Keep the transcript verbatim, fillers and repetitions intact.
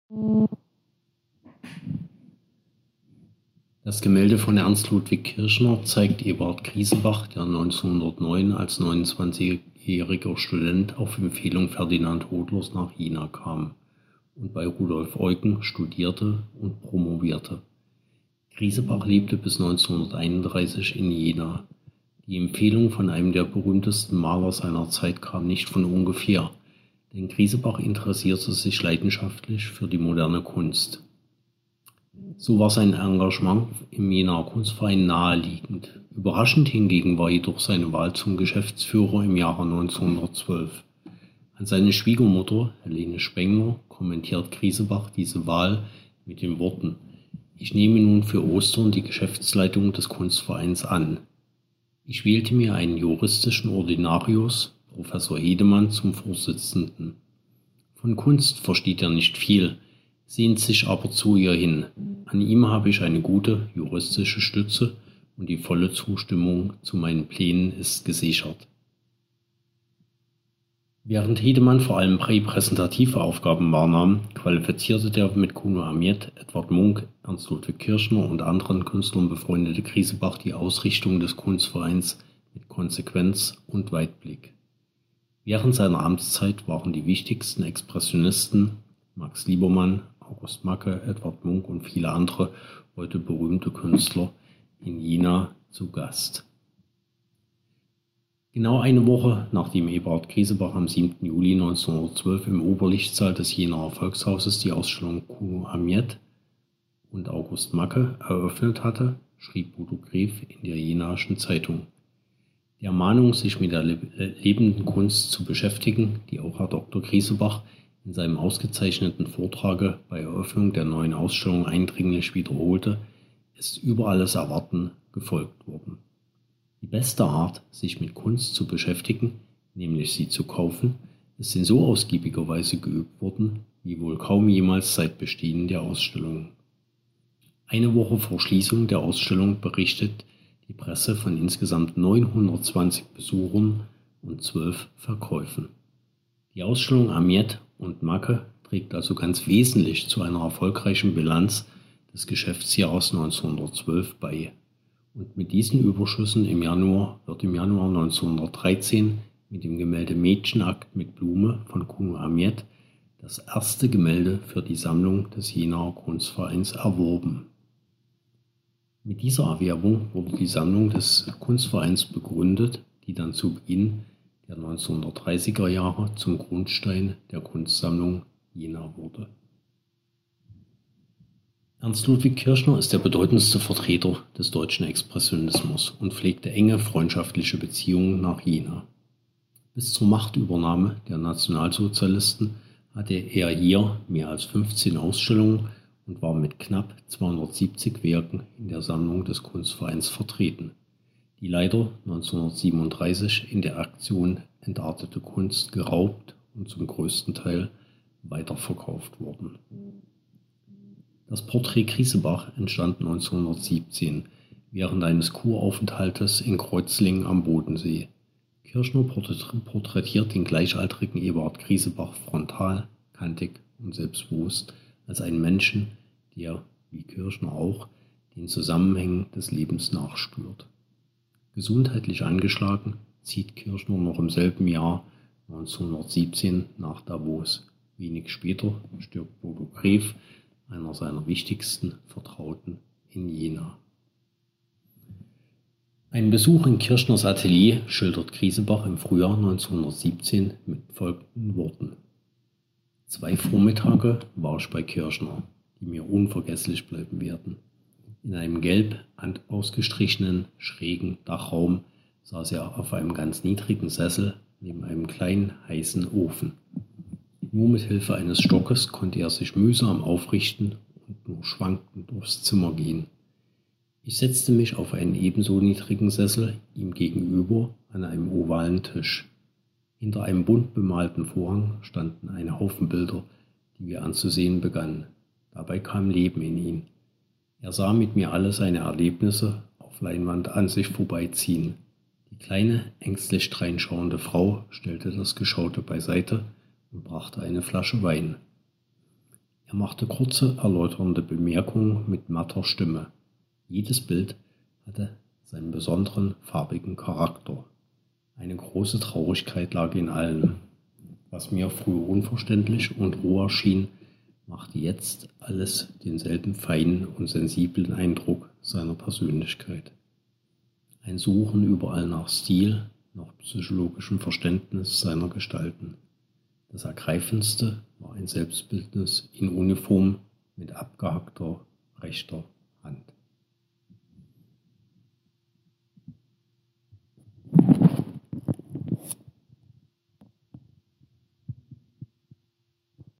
Das Gemälde von Ernst Ludwig Kirchner zeigt Eberhard Griesebach, der neunzehnhundertneun als neunundzwanzigjähriger Student auf Empfehlung Ferdinand Hodlers nach Jena kam und bei Rudolf Eucken studierte und promovierte. Griesebach lebte bis neunzehnhunderteinunddreißig in Jena. Die Empfehlung von einem der berühmtesten Maler seiner Zeit kam nicht von ungefähr, denn Griesebach interessierte sich leidenschaftlich für die moderne Kunst. So war sein Engagement im Jenaer Kunstverein naheliegend. Überraschend hingegen war jedoch seine Wahl zum Geschäftsführer im Jahre neunzehnhundertzwölf. An seine Schwiegermutter, Helene Spengler, kommentiert Griesebach diese Wahl mit den Worten: Ich nehme nun für Ostern die Geschäftsleitung des Kunstvereins an. Ich wählte mir einen juristischen Ordinarius, Professor Hedemann, zum Vorsitzenden. Von Kunst versteht er nicht viel, sehnt sich aber zu ihr hin. An ihm habe ich eine gute juristische Stütze und die volle Zustimmung zu meinen Plänen ist gesichert. Während Hedemann vor allem repräsentative Aufgaben wahrnahm, qualifizierte der mit Kuno Amiet, Edvard Munch, Ernst Ludwig Kirchner und anderen Künstlern befreundete Griesebach die Ausrichtung des Kunstvereins mit Konsequenz und Weitblick. Während seiner Amtszeit waren die wichtigsten Expressionisten Max Liebermann, August Macke, Edvard Munch und viele andere heute berühmte Künstler in Jena zu Gast. Genau eine Woche nachdem Eberhard Griesebach am siebten Juli neunzehnhundertzwölf im Oberlichtsaal des Jenaer Volkshauses die Ausstellung Kuno Amiet und August Macke eröffnet hatte, schrieb Bodo Gref in der Jenaischen Zeitung: Die Ermahnung, sich mit der lebenden Kunst zu beschäftigen, die auch Herr Doktor Griesebach in seinem ausgezeichneten Vortrage bei Eröffnung der neuen Ausstellung eindringlich wiederholte, ist über alles Erwarten gefolgt worden. Die beste Art, sich mit Kunst zu beschäftigen, nämlich sie zu kaufen, ist in so ausgiebiger Weise geübt worden, wie wohl kaum jemals seit Bestehen der Ausstellung. Eine Woche vor Schließung der Ausstellung berichtet die Presse von insgesamt neunhundertzwanzig Besuchern und zwölf Verkäufen. Die Ausstellung Amiet und Macke trägt also ganz wesentlich zu einer erfolgreichen Bilanz des Geschäftsjahres neunzehnhundertzwölf bei. Und mit diesen Überschüssen im Januar wird im Januar neunzehnhundertdreizehn mit dem Gemälde Mädchenakt mit Blume von Kuno Amiet das erste Gemälde für die Sammlung des Jenaer Kunstvereins erworben. Mit dieser Erwerbung wurde die Sammlung des Kunstvereins begründet, die dann zu Beginn der neunzehnhundertdreißiger Jahre zum Grundstein der Kunstsammlung Jena wurde. Ernst Ludwig Kirchner ist der bedeutendste Vertreter des deutschen Expressionismus und pflegte enge freundschaftliche Beziehungen nach Jena. Bis zur Machtübernahme der Nationalsozialisten hatte er hier mehr als fünfzehn Ausstellungen und war mit knapp zweihundertsiebzig Werken in der Sammlung des Kunstvereins vertreten, die leider neunzehnhundertsiebenunddreißig in der Aktion Entartete Kunst geraubt und zum größten Teil weiterverkauft wurden. Das Porträt Griesebach entstand neunzehnhundertsiebzehn während eines Kuraufenthaltes in Kreuzlingen am Bodensee. Kirchner porträtiert den gleichaltrigen Eberhard Griesebach frontal, kantig und selbstbewusst als einen Menschen, der, wie Kirchner auch, den Zusammenhängen des Lebens nachspürt. Gesundheitlich angeschlagen zieht Kirchner noch im selben Jahr neunzehnhundertsiebzehn nach Davos. Wenig später stirbt Bodo Gref, einer seiner wichtigsten Vertrauten in Jena. Ein Besuch in Kirchners Atelier schildert Griesebach im Frühjahr neunzehnhundertsiebzehn mit folgenden Worten: Zwei Vormittage war ich bei Kirchner, die mir unvergesslich bleiben werden. In einem gelb ausgestrichenen, schrägen Dachraum saß er auf einem ganz niedrigen Sessel neben einem kleinen, heißen Ofen. Nur mit Hilfe eines Stockes konnte er sich mühsam aufrichten und nur schwankend durchs Zimmer gehen. Ich setzte mich auf einen ebenso niedrigen Sessel ihm gegenüber an einem ovalen Tisch. Hinter einem bunt bemalten Vorhang standen ein Haufen Bilder, die wir anzusehen begannen. Dabei kam Leben in ihn. Er sah mit mir alle seine Erlebnisse auf Leinwand an sich vorbeiziehen. Die kleine, ängstlich dreinschauende Frau stellte das Geschaute beiseite und brachte eine Flasche Wein. Er machte kurze, erläuternde Bemerkungen mit matter Stimme. Jedes Bild hatte seinen besonderen, farbigen Charakter. Eine große Traurigkeit lag in allem. Was mir früher unverständlich und roh erschien, machte jetzt alles denselben feinen und sensiblen Eindruck seiner Persönlichkeit. Ein Suchen überall nach Stil, nach psychologischem Verständnis seiner Gestalten. Das Ergreifendste war ein Selbstbildnis in Uniform mit abgehackter rechter